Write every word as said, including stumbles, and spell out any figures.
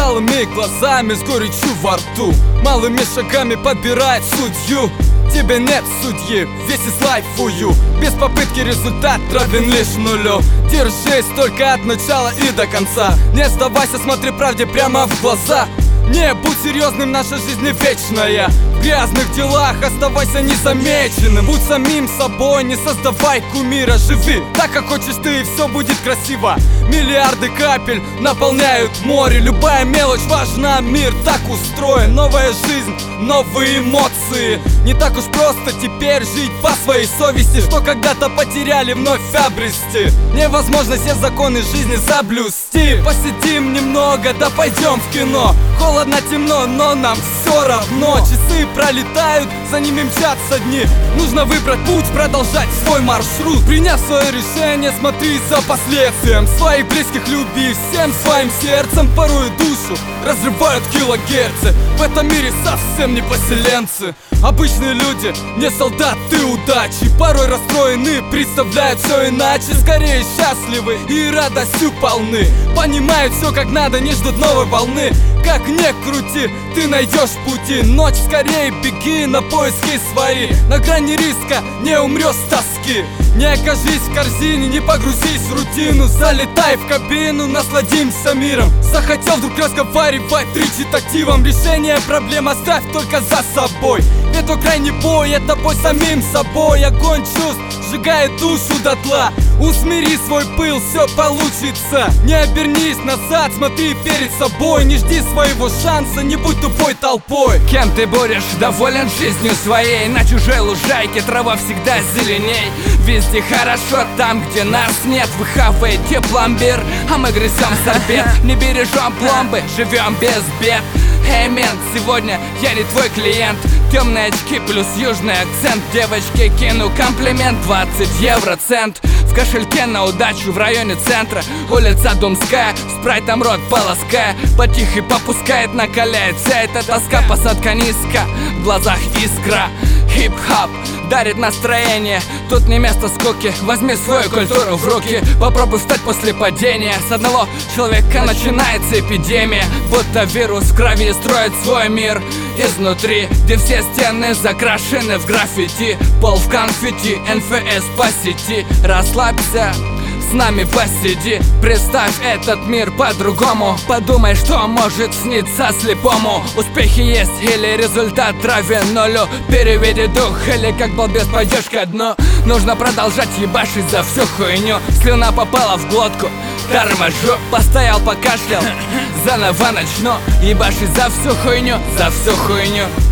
усталыми глазами, с горечью во рту, малыми шагами подбирает судью. Тебе нет судьи, весь из лайфую, без попытки результат равен лишь нулю. Держись только от начала и до конца, не сдавайся, смотри правде прямо в глаза. Не будь серьезным, наша жизнь не вечная. В грязных делах оставайся незамеченным. Будь самим собой, не создавай кумира. Живи так, как хочешь ты, и все будет красиво. Миллиарды капель наполняют море. Любая мелочь важна, мир так устроен. Новая жизнь, новые эмоции. Не так уж просто теперь жить по своей совести, что когда-то потеряли, вновь обрести. Невозможно все законы жизни заблюсти. Посидим немного, да пойдем в кино. Холодно, темно, но нам все равно. Часы пролетают, за ними мчатся дни. Нужно выбрать путь, продолжать свой маршрут. Приняв свое решение, смотри за последствием. Своих близких люби всем своим сердцем. Порой душу разрывают килогерцы. В этом мире совсем не поселенцы. Обычные люди, не солдаты удачи. Порой расстроены, представляют все иначе. Скорее счастливы и радостью полны. Понимают все как надо, не ждут новой волны. Как не крути, ты найдешь пути. Ночь, скорее беги на поиски свои. На грани риска не умрешь с тоски. Не окажись в корзине, не погрузись в рутину. Залетай в кабину, насладимся миром. Захотел вдруг разговаривать тричит активом. Решение проблем оставь только за собой. Это крайний бой, это бой самим собой. Огонь чувств сжигает душу дотла. Усмири свой пыл, все получится. Не обернись назад, смотри перед собой. Не жди своего шанса, не будь тупой толпой. Кем ты будешь доволен жизнью своей? На чужой лужайке трава всегда зеленей. Везде хорошо, там где нас нет. Вы хаваете пломбир, а мы грызем сорбет. Не бережем пломбы, живем без бед. Эй, мент, сегодня я не твой клиент. Темные очки плюс южный акцент. Девочке кину комплимент, двадцать евро цент. В кошельке на удачу в районе центра. Улица Думская, спрайтом рот полоская. Потихо попускает, накаляет вся эта тоска. Посадка низко, в глазах искра. Хип-хап дарит настроение. Тут не место скуки, возьми свою культуру в руки. Попробуй встать после падения. С одного человека начинается эпидемия. Будто вирус в крови строит свой мир изнутри, где все стены закрашены в граффити. Пол в конфетти, эн эф эс по сети. Расслабься, с нами посиди. Представь этот мир по-другому. Подумай, что может сниться слепому. Успехи есть или результат равен нулю. Переведи дух или как балбес пойдешь ко дну. Нужно продолжать ебашить за всю хуйню. Слюна попала в глотку, торможу. Постоял, покашлял, заново начну. Ебашить за всю хуйню, за всю хуйню.